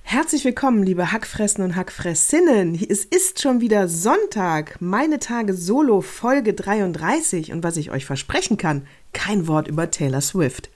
Herzlich willkommen, liebe Hackfressen und Hackfressinnen. Es ist schon wieder Sonntag, meine Tage Solo, Folge 33. Und was ich euch versprechen kann, kein Wort über Taylor Swift.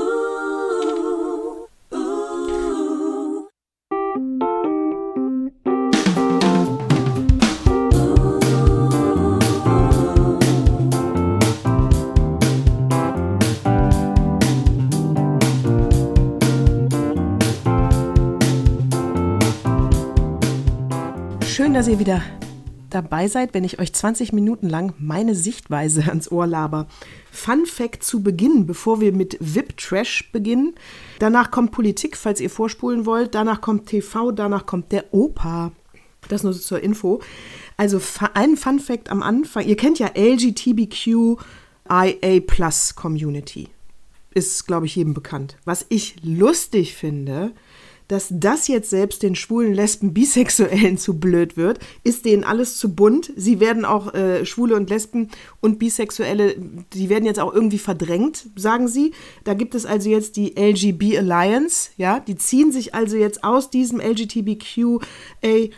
Schön, dass ihr wieder dabei seid, wenn ich euch 20 Minuten lang meine Sichtweise ans Ohr laber. Fun Fact zu Beginn, bevor wir mit VIP-Trash beginnen. Danach kommt Politik, falls ihr vorspulen wollt. Danach kommt TV, danach kommt der Opa. Das nur so zur Info. Also ein Fun Fact am Anfang. Ihr kennt ja LGBTQIA+ Community. Ist, glaube ich, jedem bekannt. Was ich lustig finde, dass das jetzt selbst den Schwulen, Lesben, Bisexuellen zu blöd wird, ist denen alles zu bunt. Sie werden auch Schwule und Lesben und Bisexuelle, die werden jetzt auch irgendwie verdrängt, sagen sie. Da gibt es also jetzt die LGB Alliance, ja, die ziehen sich also jetzt aus diesem LGBTQAI+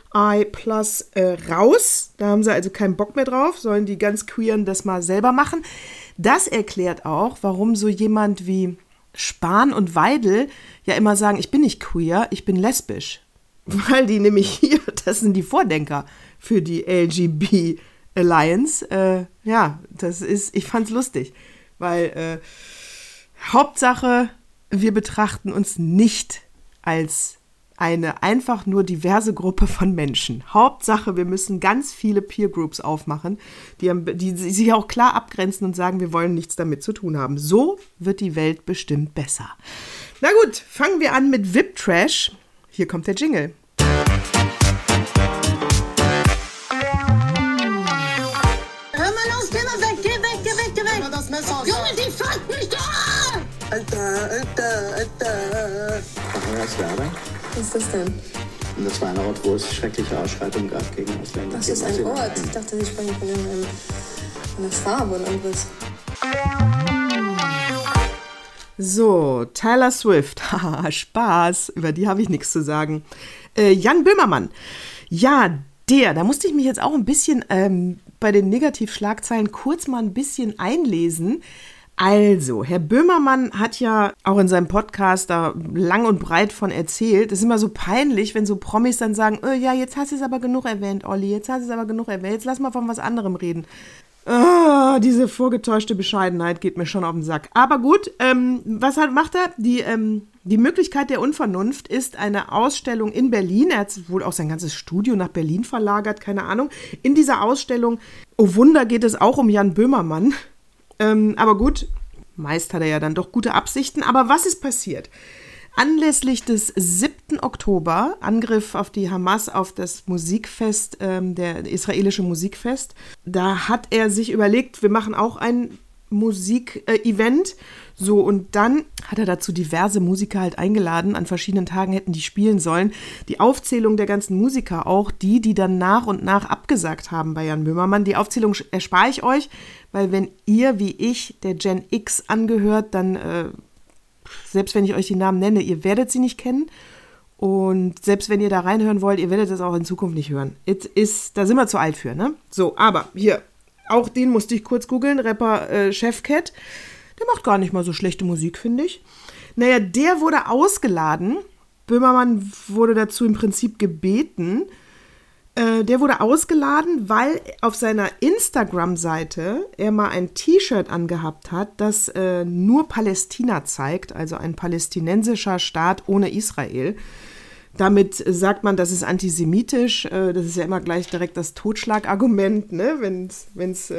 raus. Da haben sie also keinen Bock mehr drauf, sollen die ganz Queeren das mal selber machen. Das erklärt auch, warum so jemand wie Spahn und Weidel ja immer sagen, ich bin nicht queer, ich bin lesbisch. Weil die nämlich hier, das sind die Vordenker für die LGB Alliance. Ich fand's lustig. Weil Hauptsache, wir betrachten uns nicht als eine einfach nur diverse Gruppe von Menschen. Hauptsache, wir müssen ganz viele Peer Groups aufmachen, die sich auch klar abgrenzen und sagen, wir wollen nichts damit zu tun haben. So wird die Welt bestimmt besser. Na gut, fangen wir an mit VIP-Trash. Hier kommt der Jingle. Hör mal los, geh mal weg, geh weg. Das Messer. Junge, die fasst mich doch an! Alter. Machen wir als Werbung? Was ist das denn? Das war ein Ort, wo es schreckliche Ausschreitungen gab gegen Ausländer. Was ist ein Ort? Ich dachte, Sie sprechen von einer Farbe oder anderes. So, Taylor Swift. Haha, Spaß. Über die habe ich nichts zu sagen. Jan Böhmermann. Ja, da musste ich mich jetzt auch ein bisschen bei den Negativschlagzeilen kurz mal ein bisschen einlesen. Also, Herr Böhmermann hat ja auch in seinem Podcast da lang und breit von erzählt. Es ist immer so peinlich, wenn so Promis dann sagen, ja, jetzt hast du es aber genug erwähnt, Olli, jetzt lass mal von was anderem reden. Diese vorgetäuschte Bescheidenheit geht mir schon auf den Sack. Aber gut, was macht er? Die Möglichkeit der Unvernunft ist eine Ausstellung in Berlin. Er hat wohl auch sein ganzes Studio nach Berlin verlagert, keine Ahnung. In dieser Ausstellung, oh Wunder, geht es auch um Jan Böhmermann. Aber gut, meist hat er ja dann doch gute Absichten. Aber was ist passiert? Anlässlich des 7. Oktober, Angriff auf die Hamas, auf das Musikfest, der israelische Musikfest, da hat er sich überlegt, wir machen auch ein Musikevent. So, und dann hat er dazu diverse Musiker halt eingeladen. An verschiedenen Tagen hätten die spielen sollen. Die Aufzählung der ganzen Musiker, auch die dann nach und nach abgesagt haben bei Jan Böhmermann, die Aufzählung erspare ich euch, weil wenn ihr, wie ich, der Gen X angehört, dann, selbst wenn ich euch die Namen nenne, ihr werdet sie nicht kennen. Und selbst wenn ihr da reinhören wollt, ihr werdet das auch in Zukunft nicht hören. Da sind wir zu alt für, ne? So, aber hier, auch den musste ich kurz googeln, Rapper Chefcat. Der macht gar nicht mal so schlechte Musik, finde ich. Naja, der wurde ausgeladen. Böhmermann wurde dazu im Prinzip gebeten. Der wurde ausgeladen, weil auf seiner Instagram-Seite er mal ein T-Shirt angehabt hat, das nur Palästina zeigt, also ein palästinensischer Staat ohne Israel. Damit sagt man, das ist antisemitisch. Das ist ja immer gleich direkt das Totschlagargument, ne? Wenn es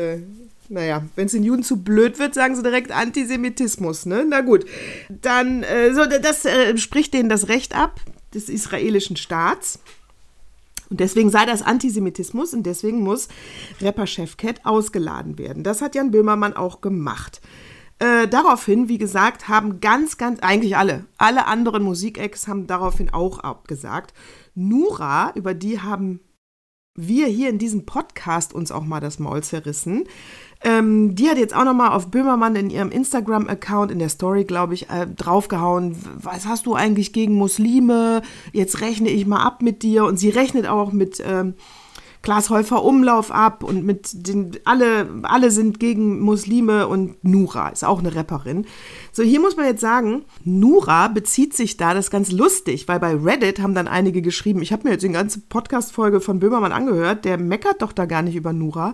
den Juden zu blöd wird, sagen sie direkt Antisemitismus, ne? Na gut, dann, das spricht denen das Recht ab, des israelischen Staats. Und deswegen sei das Antisemitismus und deswegen muss Rapper Chefcat ausgeladen werden. Das hat Jan Böhmermann auch gemacht. Daraufhin, wie gesagt, haben eigentlich alle anderen Musikacts haben daraufhin auch abgesagt. Nura, über die haben wir hier in diesem Podcast uns auch mal das Maul zerrissen. Die hat jetzt auch nochmal auf Böhmermann in ihrem Instagram-Account, in der Story, glaube ich, draufgehauen, was hast du eigentlich gegen Muslime? Jetzt rechne ich mal ab mit dir. Und sie rechnet auch mit Klaas Häufer Umlauf ab und mit alle sind gegen Muslime und Nura ist auch eine Rapperin. So, hier muss man jetzt sagen, Nura bezieht sich da, das ist ganz lustig, weil bei Reddit haben dann einige geschrieben, ich habe mir jetzt die ganze Podcast-Folge von Böhmermann angehört, der meckert doch da gar nicht über Nura.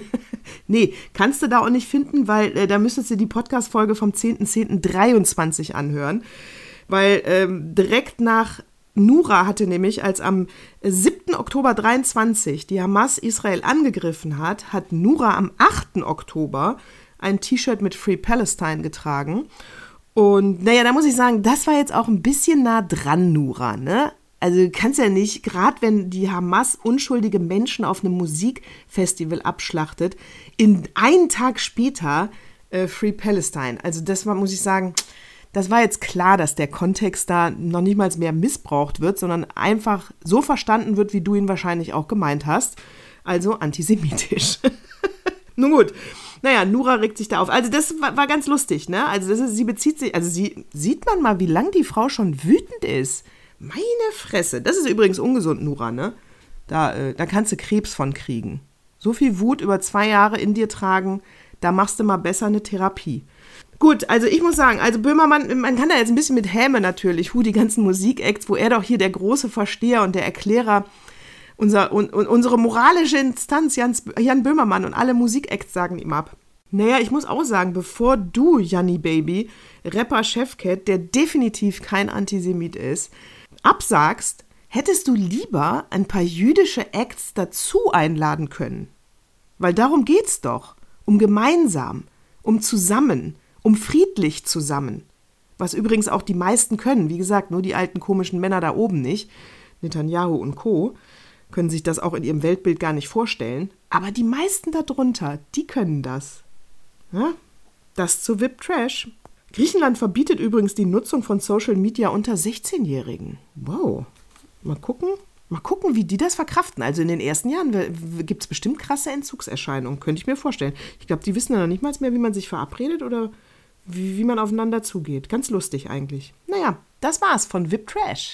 Nee, kannst du da auch nicht finden, weil da müsstest du die Podcast-Folge vom 10.10.23 anhören, weil direkt nach Nura hatte nämlich, als am 7. Oktober 23 die Hamas Israel angegriffen hat, hat Nura am 8. Oktober ein T-Shirt mit Free Palestine getragen. Und naja, da muss ich sagen, das war jetzt auch ein bisschen nah dran, Nura, ne? Also du kannst ja nicht, gerade wenn die Hamas unschuldige Menschen auf einem Musikfestival abschlachtet, einen Tag später Free Palestine. Also das war, muss ich sagen, das war jetzt klar, dass der Kontext da noch nicht mal mehr missbraucht wird, sondern einfach so verstanden wird, wie du ihn wahrscheinlich auch gemeint hast. Also antisemitisch. Nun gut. Naja, Nura regt sich da auf. Also das war ganz lustig, ne? Also sie bezieht sich, also sieht man mal, wie lang die Frau schon wütend ist. Meine Fresse. Das ist übrigens ungesund, Nura, ne? Da kannst du Krebs von kriegen. So viel Wut über 2 Jahre in dir tragen, da machst du mal besser eine Therapie. Gut, also ich muss sagen, also Böhmermann, man kann da jetzt ein bisschen mit Häme natürlich, die ganzen Musikacts, wo er doch hier der große Versteher und der Erklärer, unsere moralische Instanz, Jan Böhmermann und alle Musikacts sagen ihm ab. Naja, ich muss auch sagen, bevor du, Janni Baby, Rapper Chefcat, der definitiv kein Antisemit ist, absagst, hättest du lieber ein paar jüdische Acts dazu einladen können. Weil darum geht's doch. Um gemeinsam, um zusammen, um friedlich zusammen. Was übrigens auch die meisten können. Wie gesagt, nur die alten komischen Männer da oben nicht. Netanyahu und Co. können sich das auch in ihrem Weltbild gar nicht vorstellen. Aber die meisten darunter, die können das. Ja? Das zu VIP Trash. Griechenland verbietet übrigens die Nutzung von Social Media unter 16-Jährigen. Wow. Mal gucken, wie die das verkraften. Also in den ersten Jahren gibt es bestimmt krasse Entzugserscheinungen, könnte ich mir vorstellen. Ich glaube, die wissen ja noch nicht mal mehr, wie man sich verabredet oder wie man aufeinander zugeht. Ganz lustig eigentlich. Naja, das war's von VIP Trash.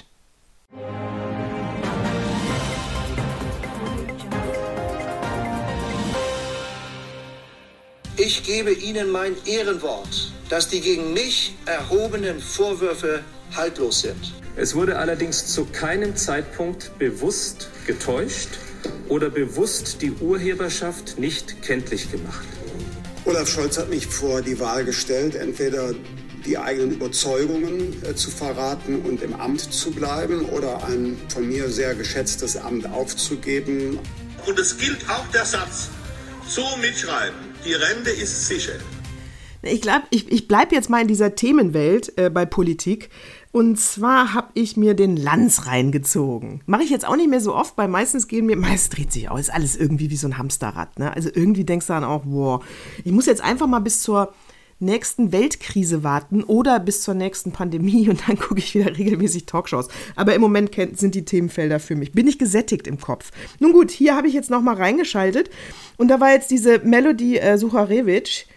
Ich gebe Ihnen mein Ehrenwort, dass die gegen mich erhobenen Vorwürfe haltlos sind. Es wurde allerdings zu keinem Zeitpunkt bewusst getäuscht oder bewusst die Urheberschaft nicht kenntlich gemacht. Olaf Scholz hat mich vor die Wahl gestellt, entweder die eigenen Überzeugungen zu verraten und im Amt zu bleiben oder ein von mir sehr geschätztes Amt aufzugeben. Und es gilt auch der Satz, so mitschreiben, die Rente ist sicher. Ich glaube, ich bleibe jetzt mal in dieser Themenwelt bei Politik. Und zwar habe ich mir den Lanz reingezogen. Mache ich jetzt auch nicht mehr so oft, weil meistens dreht sich aus, ist alles irgendwie wie so ein Hamsterrad. Ne? Also irgendwie denkst du dann auch, wow, ich muss jetzt einfach mal bis zur nächsten Weltkrise warten oder bis zur nächsten Pandemie und dann gucke ich wieder regelmäßig Talkshows. Aber im Moment sind die Themenfelder für mich. Bin ich gesättigt im Kopf. Nun gut, hier habe ich jetzt nochmal reingeschaltet und da war jetzt diese Melody Sucharewitsch,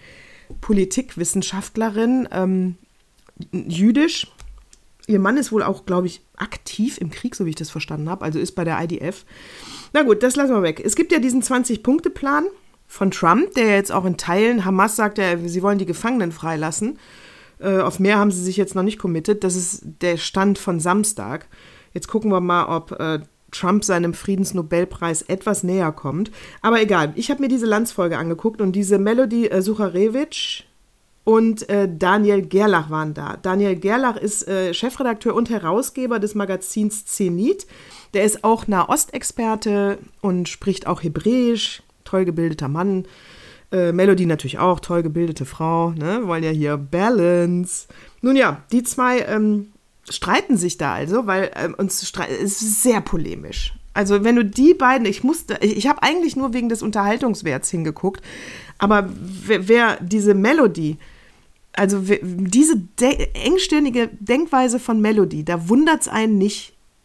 Politikwissenschaftlerin, jüdisch. Ihr Mann ist wohl auch, glaube ich, aktiv im Krieg, so wie ich das verstanden habe, also ist bei der IDF. Na gut, das lassen wir weg. Es gibt ja diesen 20-Punkte-Plan von Trump, der jetzt auch in Teilen, Hamas sagt ja, sie wollen die Gefangenen freilassen. Auf mehr haben sie sich jetzt noch nicht committed. Das ist der Stand von Samstag. Jetzt gucken wir mal, ob Trump seinem Friedensnobelpreis etwas näher kommt. Aber egal, ich habe mir diese Lanz-Folge angeguckt und diese Melody Sucharewitsch und Daniel Gerlach waren da. Daniel Gerlach ist Chefredakteur und Herausgeber des Magazins Zenit. Der ist auch Nahostexperte und spricht auch Hebräisch. Toll gebildeter Mann. Melody natürlich auch, toll gebildete Frau. Ne? Wir wollen ja hier Balance. Nun ja, die zwei streiten sich da also, weil es ist sehr polemisch. Also wenn du die beiden, ich habe eigentlich nur wegen des Unterhaltungswerts hingeguckt, aber wer diese Melody, also diese engstirnige Denkweise von Melody, da wundert es einen nicht,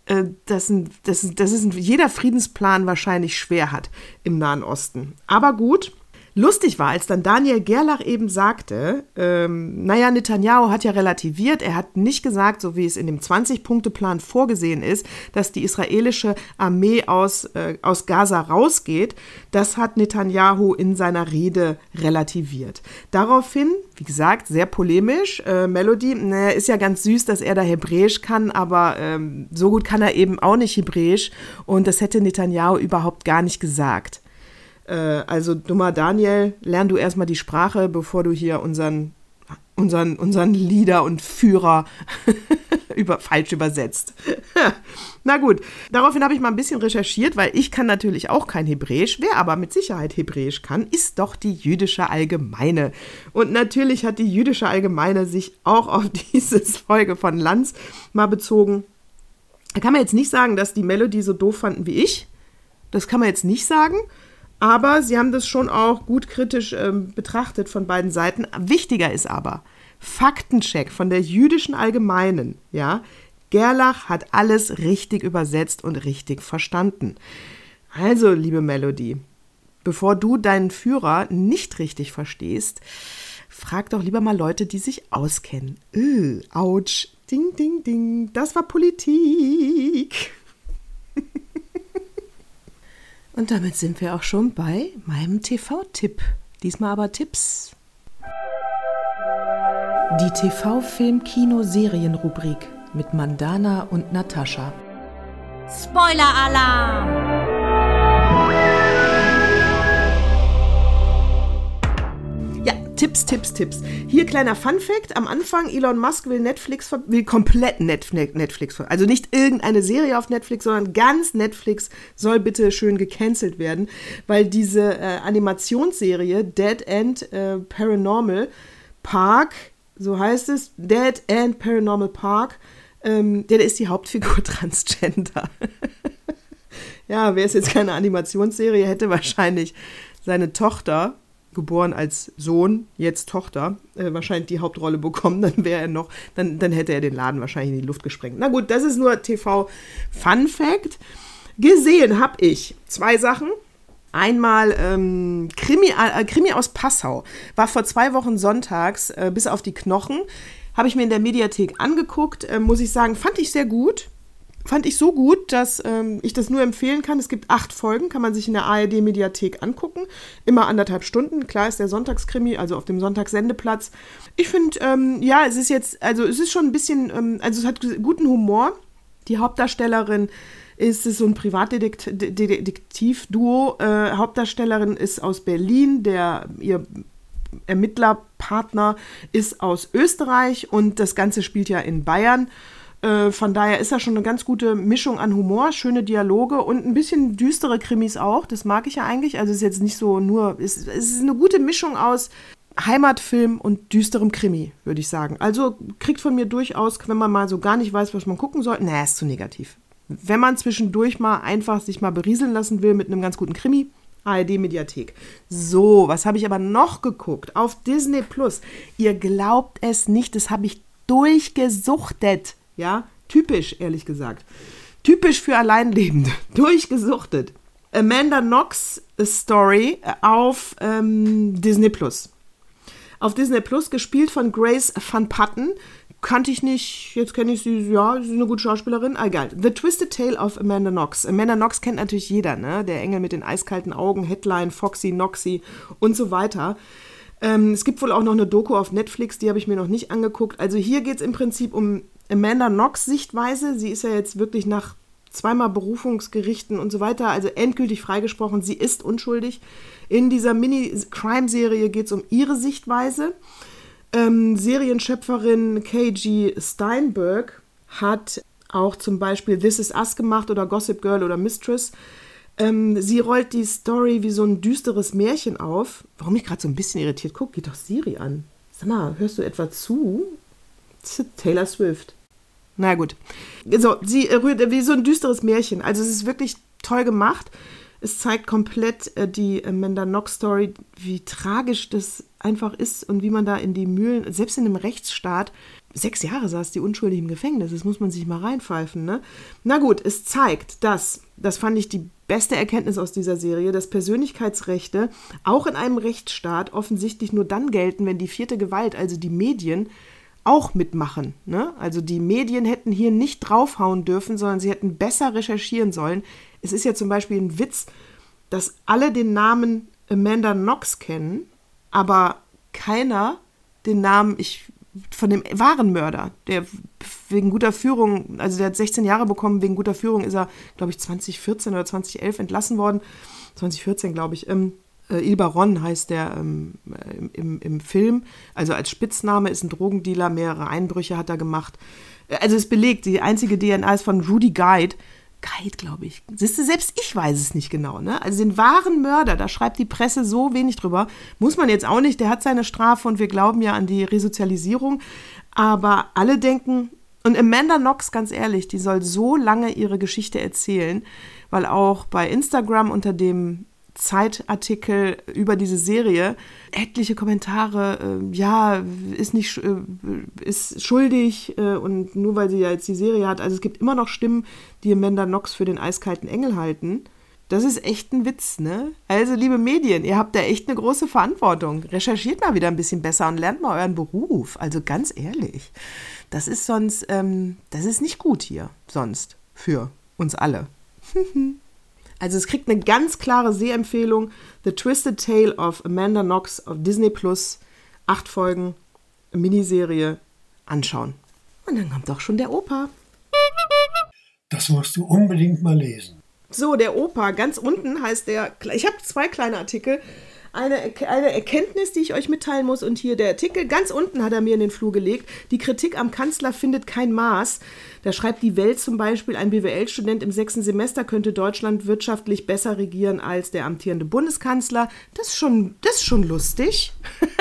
dass jeder Friedensplan wahrscheinlich schwer hat im Nahen Osten. Aber gut. Lustig war, als dann Daniel Gerlach eben sagte, Netanyahu hat ja relativiert, er hat nicht gesagt, so wie es in dem 20-Punkte-Plan vorgesehen ist, dass die israelische Armee aus Gaza rausgeht. Das hat Netanyahu in seiner Rede relativiert. Daraufhin, wie gesagt, sehr polemisch, Melody, ist ja ganz süß, dass er da Hebräisch kann, aber so gut kann er eben auch nicht Hebräisch und das hätte Netanyahu überhaupt gar nicht gesagt. Also, dummer Daniel, lern du erstmal die Sprache, bevor du hier unseren Leader und Führer falsch übersetzt. Na gut, daraufhin habe ich mal ein bisschen recherchiert, weil ich kann natürlich auch kein Hebräisch. Wer aber mit Sicherheit Hebräisch kann, ist doch die Jüdische Allgemeine. Und natürlich hat die Jüdische Allgemeine sich auch auf diese Folge von Lanz mal bezogen. Da kann man jetzt nicht sagen, dass die Melody so doof fanden wie ich. Das kann man jetzt nicht sagen. Aber sie haben das schon auch gut kritisch betrachtet von beiden Seiten. Wichtiger ist aber, Faktencheck von der Jüdischen Allgemeinen, ja, Gerlach hat alles richtig übersetzt und richtig verstanden. Also, liebe Melody, bevor du deinen Führer nicht richtig verstehst, frag doch lieber mal Leute, die sich auskennen. Autsch, ding, ding, ding, das war Politik. Und damit sind wir auch schon bei meinem TV-Tipp. Diesmal aber Tipps. Die TV-Film-Kino-Serien-Rubrik mit Mandana und Natascha. Spoiler-Alarm! Ja, Tipps. Hier kleiner Fun-Fact. Am Anfang, Elon Musk will komplett Netflix. Also nicht irgendeine Serie auf Netflix, sondern ganz Netflix soll bitte schön gecancelt werden, weil diese Animationsserie Dead End Paranormal Park, so heißt es, Dead End Paranormal Park, der ist die Hauptfigur Transgender. Ja, wäre es jetzt keine Animationsserie, hätte wahrscheinlich seine Tochter, geboren als Sohn, jetzt Tochter, wahrscheinlich die Hauptrolle bekommen, dann hätte er den Laden wahrscheinlich in die Luft gesprengt. Na gut, das ist nur TV-Fun-Fact. Gesehen habe ich 2 Sachen. Einmal Krimi aus Passau. War vor 2 Wochen sonntags, bis auf die Knochen. Habe ich mir in der Mediathek angeguckt. Muss ich sagen, fand ich sehr gut. Fand ich so gut, dass ich das nur empfehlen kann. Es gibt 8 Folgen, kann man sich in der ARD-Mediathek angucken. Immer 1,5 Stunden. Klar ist der Sonntagskrimi, also auf dem Sonntagssendeplatz. Ich finde, es ist schon ein bisschen, es hat guten Humor. Die Hauptdarstellerin ist so ein Privatdetektiv-Duo. Hauptdarstellerin ist aus Berlin, ihr Ermittlerpartner ist aus Österreich und das Ganze spielt ja in Bayern. Von daher ist das schon eine ganz gute Mischung an Humor, schöne Dialoge und ein bisschen düstere Krimis auch. Das mag ich ja eigentlich. Also es ist jetzt nicht so es ist eine gute Mischung aus Heimatfilm und düsterem Krimi, würde ich sagen. Also kriegt von mir durchaus, wenn man mal so gar nicht weiß, was man gucken soll, ist zu negativ. Wenn man zwischendurch mal einfach sich mal berieseln lassen will mit einem ganz guten Krimi, ARD-Mediathek. So, was habe ich aber noch geguckt? Auf Disney Plus. Ihr glaubt es nicht, das habe ich durchgesuchtet. Ja, typisch, ehrlich gesagt. Typisch für Alleinlebende. Durchgesuchtet. Amanda Knox Story auf Disney Plus. Auf Disney Plus, gespielt von Grace Van Patten. Kannte ich nicht, jetzt kenne ich sie, ja, sie ist eine gute Schauspielerin. Egal. The Twisted Tale of Amanda Knox. Amanda Knox kennt natürlich jeder, ne? Der Engel mit den eiskalten Augen, Headline, Foxy, Noxy und so weiter. Es gibt wohl auch noch eine Doku auf Netflix, die habe ich mir noch nicht angeguckt. Also hier geht es im Prinzip um Amanda Knox Sichtweise. Sie ist ja jetzt wirklich nach 2-mal Berufungsgerichten und so weiter, also endgültig freigesprochen. Sie ist unschuldig. In dieser Mini-Crime-Serie geht es um ihre Sichtweise. Serienschöpferin K.G. Steinberg hat auch zum Beispiel This Is Us gemacht oder Gossip Girl oder Mistress. Sie rollt die Story wie so ein düsteres Märchen auf. Warum ich gerade so ein bisschen irritiert gucke, geht doch Siri an. Sag mal, hörst du etwa zu? Taylor Swift. Na gut. So, sie rührt wie so ein düsteres Märchen. Also es ist wirklich toll gemacht. Es zeigt komplett die Amanda Knox-Story, wie tragisch das einfach ist und wie man da in die Mühlen, selbst in einem Rechtsstaat, 6 Jahre saß die unschuldig im Gefängnis, das muss man sich mal reinpfeifen, ne? Na gut, es zeigt, das fand ich die beste Erkenntnis aus dieser Serie, dass Persönlichkeitsrechte auch in einem Rechtsstaat offensichtlich nur dann gelten, wenn die 4. Gewalt, also die Medien, auch mitmachen, ne? Also die Medien hätten hier nicht draufhauen dürfen, sondern sie hätten besser recherchieren sollen. Es ist ja zum Beispiel ein Witz, dass alle den Namen Amanda Knox kennen, aber keiner den Namen von dem wahren Mörder, der wegen guter Führung, also der hat 16 Jahre bekommen, wegen guter Führung ist er, glaube ich, 2014 oder 2011 entlassen worden. 2014, glaube ich. Il Baron heißt der im Film, also als Spitzname, ist ein Drogendealer, mehrere Einbrüche hat er gemacht. Also es belegt, die einzige DNA ist von Rudy Guide, glaube ich. Siehst du, selbst ich weiß es nicht genau, ne? Also den wahren Mörder, da schreibt die Presse so wenig drüber, muss man jetzt auch nicht, der hat seine Strafe und wir glauben ja an die Resozialisierung, aber alle denken, und Amanda Knox, ganz ehrlich, die soll so lange ihre Geschichte erzählen, weil auch bei Instagram unter dem Zeitartikel über diese Serie etliche Kommentare, ist schuldig und nur weil sie ja jetzt die Serie hat, also es gibt immer noch Stimmen, die Amanda Knox für den eiskalten Engel halten. Das ist echt ein Witz, ne? Also, liebe Medien, ihr habt da echt eine große Verantwortung. Recherchiert mal wieder ein bisschen besser und lernt mal euren Beruf. Also ganz ehrlich, das ist sonst, das ist nicht gut hier sonst für uns alle. Also es kriegt eine ganz klare Sehempfehlung. The Twisted Tale of Amanda Knox auf Disney+. 8 Folgen, Miniserie, anschauen. Und dann kommt doch schon der Opa. Das musst du unbedingt mal lesen. So, der Opa, ganz unten heißt der, ich habe 2 kleine Artikel. Eine Erkenntnis, die ich euch mitteilen muss, und hier der Artikel, ganz unten hat er mir in den Flur gelegt, die Kritik am Kanzler findet kein Maß. Da schreibt die Welt zum Beispiel, ein BWL-Student im 6. Semester könnte Deutschland wirtschaftlich besser regieren als der amtierende Bundeskanzler. Das ist schon lustig.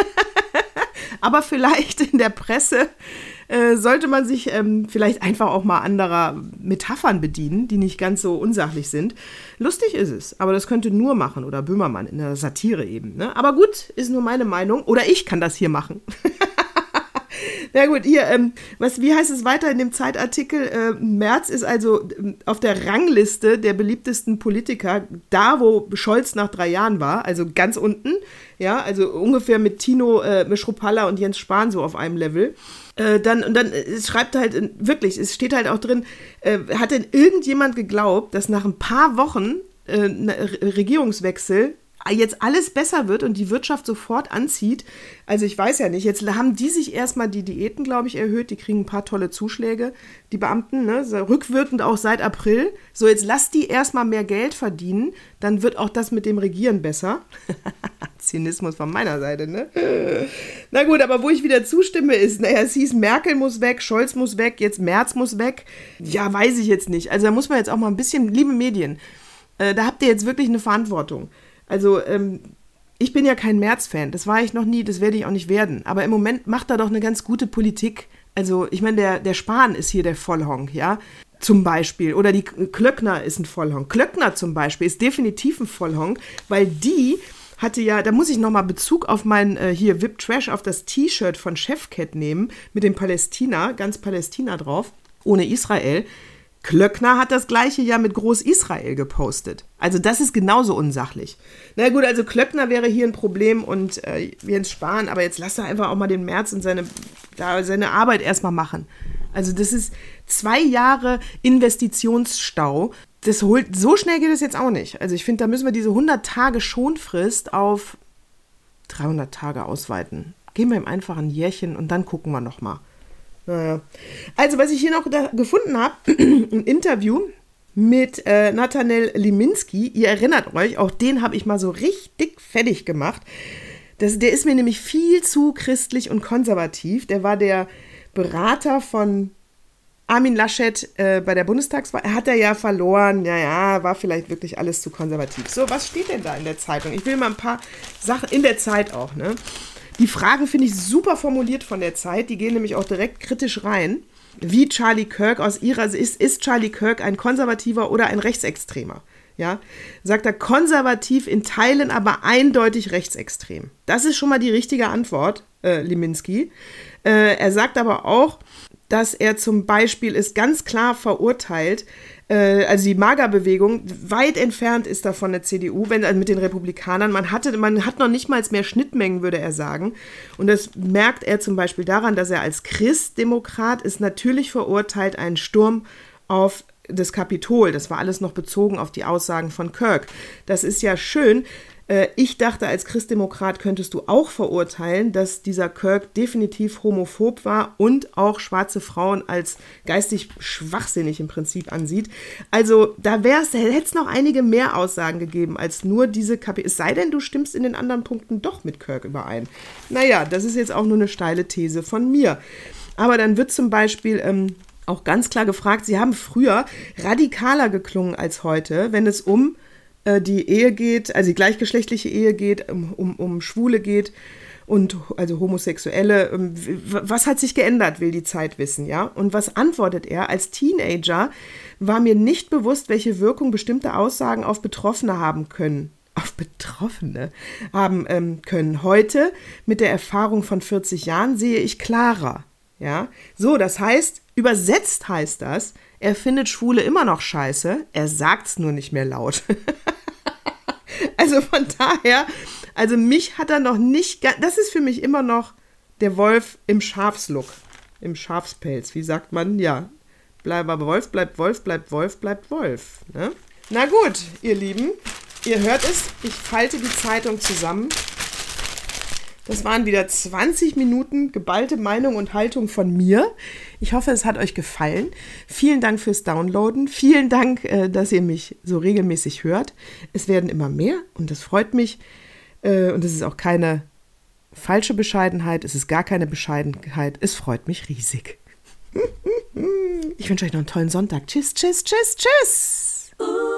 Aber vielleicht in der Presse sollte man sich vielleicht einfach auch mal anderer Metaphern bedienen, die nicht ganz so unsachlich sind. Lustig ist es, aber das könnte nur machen, oder Böhmermann in der Satire eben. Ne? Aber gut, ist nur meine Meinung. Oder ich kann das hier machen. Na gut, hier, wie heißt es weiter in dem Zeitartikel? Merz ist also auf der Rangliste der beliebtesten Politiker, da wo Scholz nach 3 Jahren war, also ganz unten, ja, also ungefähr mit Tino Schruppalla und Jens Spahn so auf einem Level. Dann schreibt halt wirklich, es steht halt auch drin, hat denn irgendjemand geglaubt, dass nach ein paar Wochen Regierungswechsel jetzt alles besser wird und die Wirtschaft sofort anzieht? Also ich weiß ja nicht, jetzt haben die sich erstmal die Diäten, glaube ich, erhöht, die kriegen ein paar tolle Zuschläge, die Beamten, ne? So, rückwirkend auch seit April. So, jetzt lasst die erstmal mehr Geld verdienen, dann wird auch das mit dem Regieren besser. Zynismus von meiner Seite, ne? Na gut, aber wo ich wieder zustimme ist, naja, es hieß, Merkel muss weg, Scholz muss weg, jetzt Merz muss weg. Ja, weiß ich jetzt nicht. Also da muss man jetzt auch mal ein bisschen, liebe Medien, da habt ihr jetzt wirklich eine Verantwortung. Also, ich bin ja kein Merz-Fan, das war ich noch nie, das werde ich auch nicht werden. Aber im Moment macht er doch eine ganz gute Politik. Also, ich meine, der Spahn ist hier der Vollhonk, ja, zum Beispiel. Oder die Klöckner ist ein Vollhonk. Klöckner zum Beispiel ist definitiv ein Vollhonk, weil die hatte ja, da muss ich nochmal Bezug auf mein, hier, VIP Trash, auf das T-Shirt von Chefcat nehmen, mit dem Palästina, ganz Palästina drauf, ohne Israel. Klöckner hat das gleiche ja mit Groß-Israel gepostet. Also das ist genauso unsachlich. Na gut, also Klöckner wäre hier ein Problem und Jens Spahn, aber jetzt lasst er einfach auch mal den Merz und seine Arbeit erstmal machen. Also das ist 2 Jahre Investitionsstau. So schnell geht es jetzt auch nicht. Also ich finde, da müssen wir diese 100 Tage Schonfrist auf 300 Tage ausweiten. Geben wir ihm einfach ein Jährchen und dann gucken wir nochmal. Naja. Also, was ich hier noch gefunden habe, ein Interview mit Nathanael Liminski. Ihr erinnert euch, auch den habe ich mal so richtig fertig gemacht. Der ist mir nämlich viel zu christlich und konservativ. Der war der Berater von Armin Laschet bei der Bundestagswahl. Hat er ja verloren. Ja, war vielleicht wirklich alles zu konservativ. So, was steht denn da in der Zeitung? Ich will mal ein paar Sachen in der Zeit auch, ne? Die Fragen finde ich super formuliert von der Zeit. Die gehen nämlich auch direkt kritisch rein. Wie Charlie Kirk aus ihrer Sicht, ist Charlie Kirk ein Konservativer oder ein Rechtsextremer? Ja, sagt er konservativ in Teilen, aber eindeutig rechtsextrem. Das ist schon mal die richtige Antwort, Liminski. Er sagt aber auch, dass er zum Beispiel es ganz klar verurteilt, also die Magerbewegung weit entfernt ist davon der CDU, also mit den Republikanern. Man hat noch nicht mal mehr Schnittmengen, würde er sagen. Und das merkt er zum Beispiel daran, dass er als Christdemokrat es natürlich verurteilt, einen Sturm auf das Kapitol. Das war alles noch bezogen auf die Aussagen von Kirk. Das ist ja schön. Ich dachte, als Christdemokrat könntest du auch verurteilen, dass dieser Kirk definitiv homophob war und auch schwarze Frauen als geistig schwachsinnig im Prinzip ansieht. Also da hätte es noch einige mehr Aussagen gegeben als nur diese Es sei denn, du stimmst in den anderen Punkten doch mit Kirk überein. Naja, das ist jetzt auch nur eine steile These von mir. Aber dann wird zum Beispiel auch ganz klar gefragt, sie haben früher radikaler geklungen als heute, wenn es um die Ehe geht, also die gleichgeschlechtliche Ehe geht, um Schwule geht und also Homosexuelle. Was hat sich geändert, will die Zeit wissen, ja? Und was antwortet er? Als Teenager war mir nicht bewusst, welche Wirkung bestimmte Aussagen auf Betroffene haben können. Heute, mit der Erfahrung von 40 Jahren, sehe ich klarer. Ja? So, das heißt, übersetzt heißt das, er findet Schwule immer noch scheiße, er sagt's nur nicht mehr laut. Also von daher, also mich hat er noch nicht, das ist für mich immer noch der Wolf im Schafslook, im Schafspelz. Wie sagt man? Ja, bleib aber Wolf, bleibt Wolf, bleibt Wolf, bleibt Wolf. Ne? Na gut, ihr Lieben, ihr hört es, ich falte die Zeitung zusammen. Das waren wieder 20 Minuten geballte Meinung und Haltung von mir. Ich hoffe, es hat euch gefallen. Vielen Dank fürs Downloaden. Vielen Dank, dass ihr mich so regelmäßig hört. Es werden immer mehr und das freut mich. Und es ist auch keine falsche Bescheidenheit. Es ist gar keine Bescheidenheit. Es freut mich riesig. Ich wünsche euch noch einen tollen Sonntag. Tschüss, tschüss, tschüss, tschüss.